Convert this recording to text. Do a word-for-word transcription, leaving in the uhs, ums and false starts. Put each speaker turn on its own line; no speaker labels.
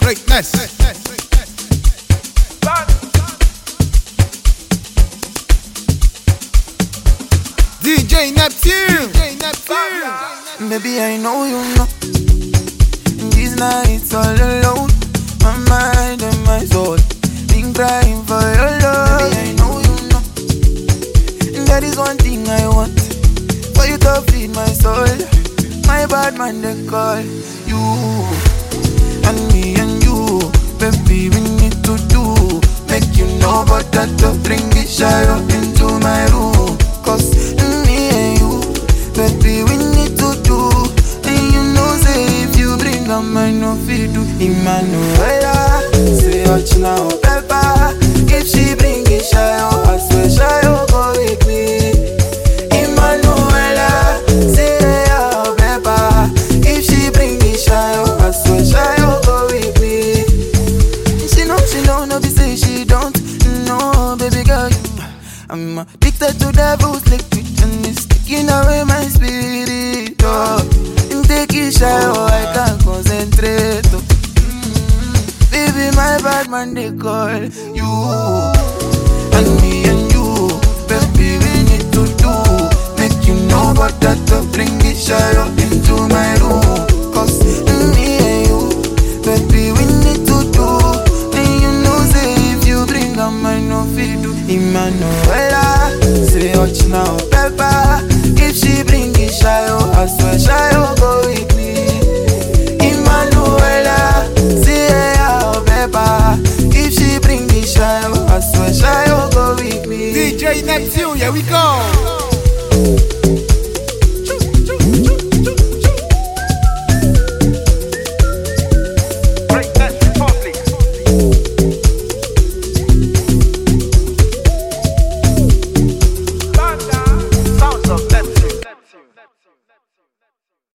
Greatness. D J Neptune. D J Neptune.
Baby, I know you know. These nights all alone, my mind and my soul been crying for your love. Baby, I know you know. That is one thing I want, for you to feed my soul. My bad man they call you, and me and you. Baby, we need to do, make you know about that to bring the shadow into my room. Cause me and you, baby, we need to do. And you know, say if you bring a man, no feed do. Emmanuela, say watch now, Peppa. If she bring it, shadow, I swear shadow go with me. Emmanuela, say yeah, Peppa. If she bring it, shadow, I swear shadow go with me. She know, she know, no be say she don't. No, baby girl, I'm addicted to devil's liquid and it's taking away my spirit. Oh, and take it shy, oh, I can't concentrate. Oh. Mm-hmm. Baby, my bad man they call you, and me and you. Baby, we need to do, make you know about that to bring it shy oh, into my room. Cause me and you, baby, we need to do. And you know, say if you bring a man, no feed do. Emmanuela, say watch now, Peppa. If she bring it shy, oh, I swear shy.